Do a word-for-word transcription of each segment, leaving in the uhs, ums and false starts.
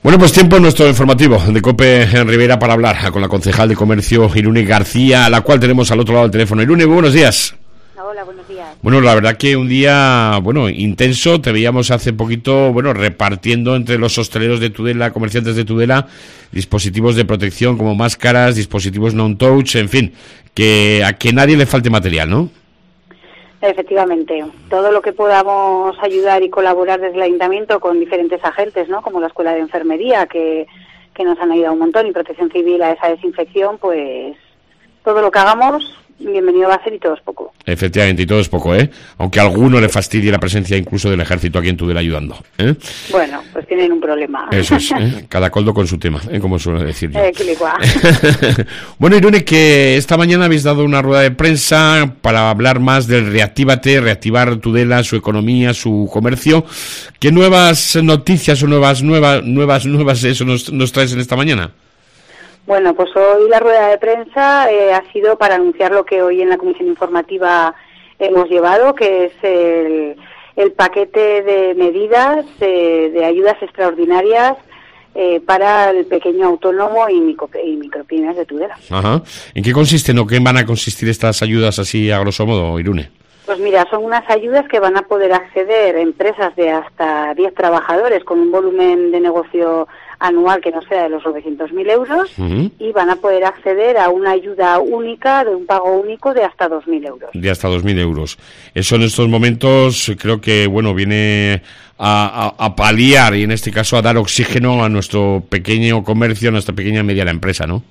Bueno, pues tiempo en nuestro informativo de COPE en Rivera para hablar con la concejal de Comercio, Irune García, a la cual tenemos al otro lado del teléfono. Irune, muy buenos días. Hola, buenos días. Bueno, la verdad que un día, bueno, intenso. Te veíamos hace poquito, bueno, repartiendo entre los hosteleros de Tudela, comerciantes de Tudela, dispositivos de protección como máscaras, dispositivos non-touch, en fin, que a que nadie le falte material, ¿no? Efectivamente, todo lo que podamos ayudar y colaborar desde el Ayuntamiento con diferentes agentes, ¿no? Como la Escuela de Enfermería, que, que nos han ayudado un montón, y Protección Civil a esa desinfección, pues todo lo que hagamos, bienvenido va a ser, y todo es poco. Efectivamente, y todo es poco, ¿eh? Aunque a alguno le fastidie la presencia incluso del ejército aquí en Tudela ayudando, ¿eh? Bueno, pues tienen un problema. Eso es, ¿eh? Cada coldo con su tema, ¿eh? Como suelo decir yo. Eh, Bueno, Irune, que esta mañana habéis dado una rueda de prensa para hablar más del Reactívate, reactivar Tudela, su economía, su comercio. ¿Qué nuevas noticias o nuevas, nuevas, nuevas, nuevas eso nos, nos traes en esta mañana? Bueno, pues hoy la rueda de prensa eh, ha sido para anunciar lo que hoy en la comisión informativa hemos llevado, que es el, el paquete de medidas de, de ayudas extraordinarias eh, para el pequeño autónomo y, micro, y micropymes de Tudela. Ajá. ¿En qué consisten o qué van a consistir estas ayudas así a grosso modo, Irune? Pues mira, son unas ayudas que van a poder acceder empresas de hasta diez trabajadores con un volumen de negocio anual que no sea de los novecientos mil euros, uh-huh. y van a poder acceder a una ayuda única de un pago único de hasta dos mil euros. De hasta dos mil euros. Eso en estos momentos creo que, bueno, viene a, a, a paliar y en este caso a dar oxígeno a nuestro pequeño comercio, a nuestra pequeña y mediana empresa, ¿no?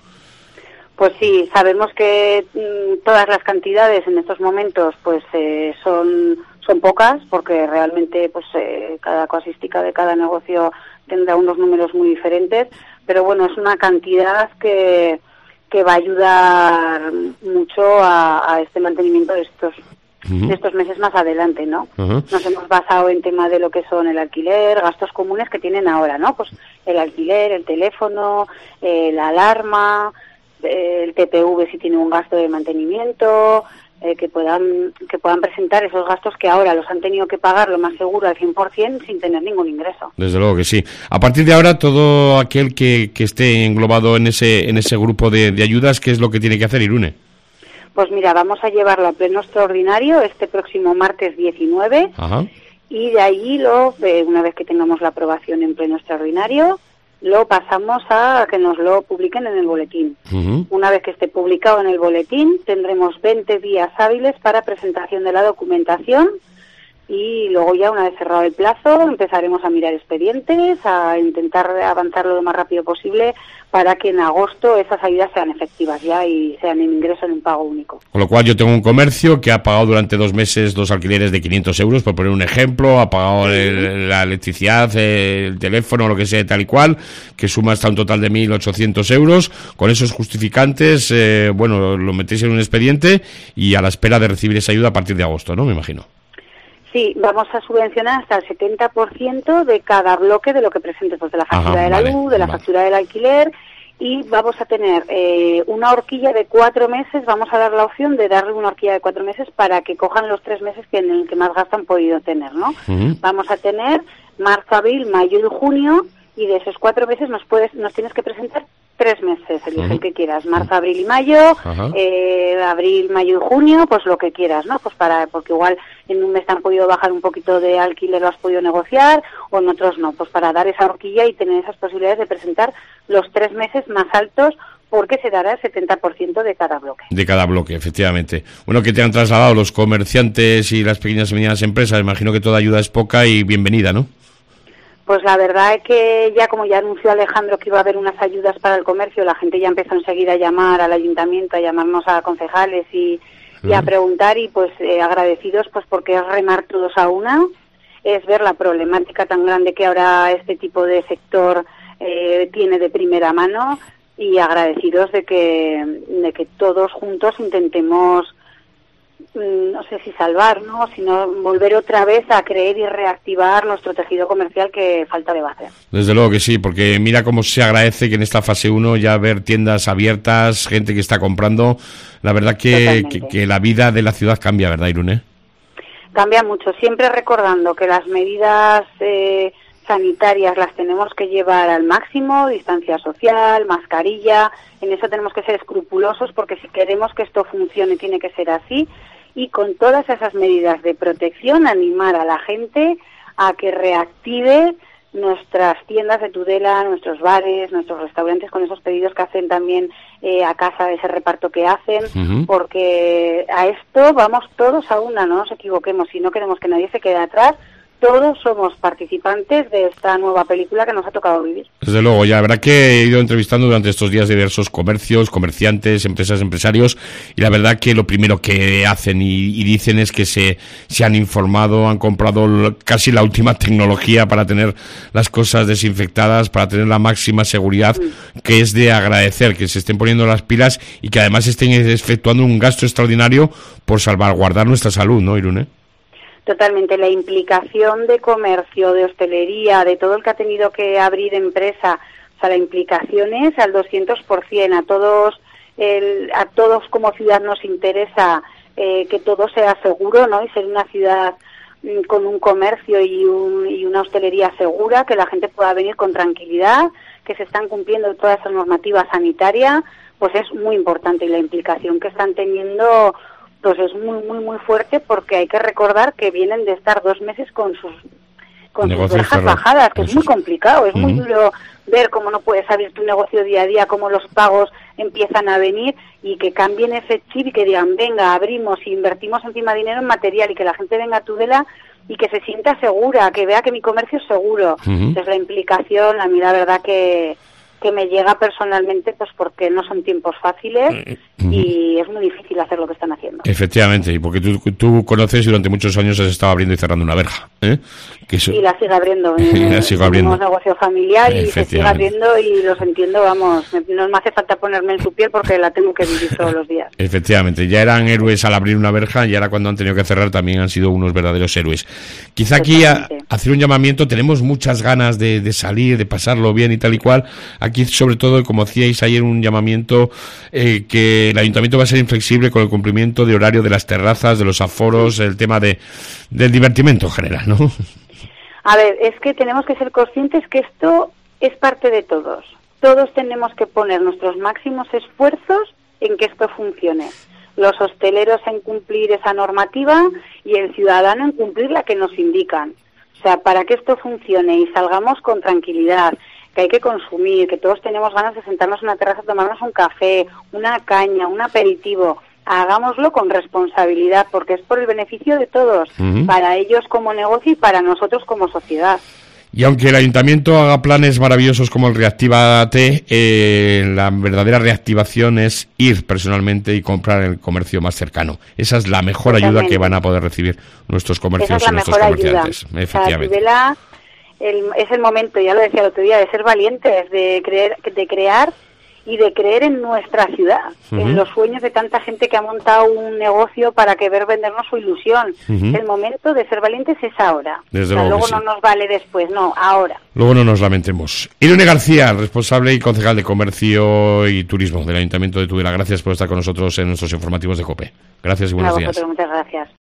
Pues sí, sabemos que mm, todas las cantidades en estos momentos pues eh, son son pocas, porque realmente pues eh, cada casuística de cada negocio tendrá unos números muy diferentes, pero bueno, es una cantidad que, que va a ayudar mucho a, a este mantenimiento de estos uh-huh. de estos meses más adelante, ¿no? Uh-huh. Nos hemos basado en tema de lo que son el alquiler, gastos comunes que tienen ahora, ¿no? Pues el alquiler, el teléfono, eh, la alarma, el T P V si tiene un gasto de mantenimiento, eh, que puedan que puedan presentar esos gastos que ahora los han tenido que pagar lo más seguro al cien por ciento sin tener ningún ingreso. Desde luego que sí. A partir de ahora, todo aquel que, que esté englobado en ese en ese grupo de, de ayudas, ¿qué es lo que tiene que hacer, Irune? Pues mira, vamos a llevarlo a pleno extraordinario este próximo martes diecinueve. Ajá. Y de allí, lo, eh, una vez que tengamos la aprobación en pleno extraordinario, lo pasamos a que nos lo publiquen en el boletín. Uh-huh. Una vez que esté publicado en el boletín, tendremos veinte días hábiles para presentación de la documentación, y luego ya, una vez cerrado el plazo, empezaremos a mirar expedientes, a intentar avanzarlo lo más rápido posible para que en agosto esas ayudas sean efectivas ya y sean en ingreso en un pago único. Con lo cual yo tengo un comercio que ha pagado durante dos meses dos alquileres de quinientos euros, por poner un ejemplo, ha pagado el, la electricidad, el teléfono, lo que sea, tal y cual, que suma hasta un total de mil ochocientos euros. Con esos justificantes, eh, bueno, lo metéis en un expediente y a la espera de recibir esa ayuda a partir de agosto, ¿no? Me imagino. Sí, vamos a subvencionar hasta el setenta por ciento de cada bloque de lo que presentes, pues de la factura Ajá, de la vale, luz, de la vale. factura del alquiler, y vamos a tener eh, una horquilla de cuatro meses, vamos a dar la opción de darle una horquilla de cuatro meses para que cojan los tres meses que en el que más gasto han podido tener, ¿no? Uh-huh. Vamos a tener marzo, abril, mayo y junio, y de esos cuatro meses nos puedes nos tienes que presentar tres meses, elige uh-huh. el que quieras, marzo, abril y mayo, uh-huh. eh, abril, mayo y junio, pues lo que quieras, ¿no? Pues para, porque igual en un mes te han podido bajar un poquito de alquiler, lo has podido negociar, o en otros no, pues para dar esa horquilla y tener esas posibilidades de presentar los tres meses más altos, porque se dará el setenta por ciento de cada bloque. De cada bloque, efectivamente. Bueno, que te han trasladado los comerciantes y las pequeñas y medianas empresas, imagino que toda ayuda es poca y bienvenida, ¿no? Pues la verdad es que ya, como ya anunció Alejandro que iba a haber unas ayudas para el comercio, la gente ya empezó enseguida a llamar al ayuntamiento, a llamarnos a concejales y, y a preguntar, y pues eh, agradecidos pues porque es remar todos a una, es ver la problemática tan grande que ahora este tipo de sector eh, tiene de primera mano, y agradecidos de que, de que todos juntos intentemos, no sé si salvar, ¿no?, sino volver otra vez a creer y reactivar nuestro tejido comercial, que falta le va a hacer. Desde luego que sí, porque mira cómo se agradece que en esta fase uno ya ver tiendas abiertas, gente que está comprando. La verdad que, que, que la vida de la ciudad cambia, ¿verdad, Irune? Cambia mucho, siempre recordando que las medidas eh, sanitarias las tenemos que llevar al máximo, distancia social, mascarilla, en eso tenemos que ser escrupulosos porque si queremos que esto funcione tiene que ser así, y con todas esas medidas de protección animar a la gente a que reactive nuestras tiendas de Tudela, nuestros bares, nuestros restaurantes con esos pedidos que hacen también eh, a casa, ese reparto que hacen, uh-huh. porque a esto vamos todos a una, no nos equivoquemos, si no queremos que nadie se quede atrás. Todos somos participantes de esta nueva película que nos ha tocado vivir. Desde luego, ya, la verdad que he ido entrevistando durante estos días diversos comercios, comerciantes, empresas, empresarios, y la verdad que lo primero que hacen y, y dicen es que se, se han informado, han comprado casi la última tecnología para tener las cosas desinfectadas, para tener la máxima seguridad, mm. que es de agradecer que se estén poniendo las pilas y que además estén efectuando un gasto extraordinario por salvaguardar nuestra salud, ¿no, Irune? Totalmente, la implicación de comercio, de hostelería, de todo el que ha tenido que abrir empresa, o sea, la implicación es al doscientos por ciento, a todos, el, a todos como ciudad nos interesa eh, que todo sea seguro, ¿no? Y ser una ciudad mm, con un comercio y, un, y una hostelería segura, que la gente pueda venir con tranquilidad, que se están cumpliendo toda esa normativa sanitaria, pues es muy importante, y la implicación que están teniendo pues es muy, muy, muy fuerte, porque hay que recordar que vienen de estar dos meses con sus con sus verjas bajadas, que es muy complicado, es uh-huh. muy duro ver cómo no puedes abrir tu negocio día a día, cómo los pagos empiezan a venir, y que cambien ese chip y que digan, venga, abrimos y invertimos encima dinero en material, y que la gente venga a Tudela y que se sienta segura, que vea que mi comercio es seguro. Uh-huh. Entonces la implicación, a mí la verdad que que me llega personalmente, pues porque no son tiempos fáciles uh-huh. y es muy difícil hacer lo que están haciendo. Efectivamente, y porque tú, tú conoces y durante muchos años has estado abriendo y cerrando una verja, ¿eh? Que eso... Y la sigue abriendo. la sigo abriendo. Tenemos negocio familiar y se sigue abriendo, y los entiendo, vamos, no me hace falta ponerme en su piel porque la tengo que vivir todos los días. Efectivamente, ya eran héroes al abrir una verja, y ahora cuando han tenido que cerrar también han sido unos verdaderos héroes. Quizá aquí a, hacer un llamamiento, tenemos muchas ganas de, de salir, de pasarlo bien y tal y cual. Aquí sobre todo, como hacíais ayer, un llamamiento eh, que el ayuntamiento va a ser inflexible con el cumplimiento de horario de las terrazas, de los aforos, el tema de del divertimento en general, ¿no? A ver, es que tenemos que ser conscientes que esto es parte de todos. Todos tenemos que poner nuestros máximos esfuerzos en que esto funcione. Los hosteleros en cumplir esa normativa y el ciudadano en cumplir la que nos indican. O sea, para que esto funcione y salgamos con tranquilidad, que hay que consumir, que todos tenemos ganas de sentarnos en una terraza a tomarnos un café, una caña, un aperitivo, hagámoslo con responsabilidad, porque es por el beneficio de todos, uh-huh. para ellos como negocio y para nosotros como sociedad. Y aunque el ayuntamiento haga planes maravillosos como el Reactívate, eh, la verdadera reactivación es ir personalmente y comprar en el comercio más cercano. Esa es la mejor ayuda que van a poder recibir nuestros comercios y nuestros comerciantes. Ayuda. Efectivamente. O sea, El, es el momento, ya lo decía el otro día, de ser valientes, de creer, de crear y de creer en nuestra ciudad, uh-huh. en los sueños de tanta gente que ha montado un negocio para que ver vendernos su ilusión. Uh-huh. El momento de ser valientes es ahora. Desde o sea, luego luego sí. no nos vale después, no, ahora. Luego no nos lamentemos. Irune García, responsable y concejal de Comercio y Turismo del Ayuntamiento de Tudela. Gracias por estar con nosotros en nuestros informativos de COPE. Gracias y buenos a vosotros, días. Muchas gracias.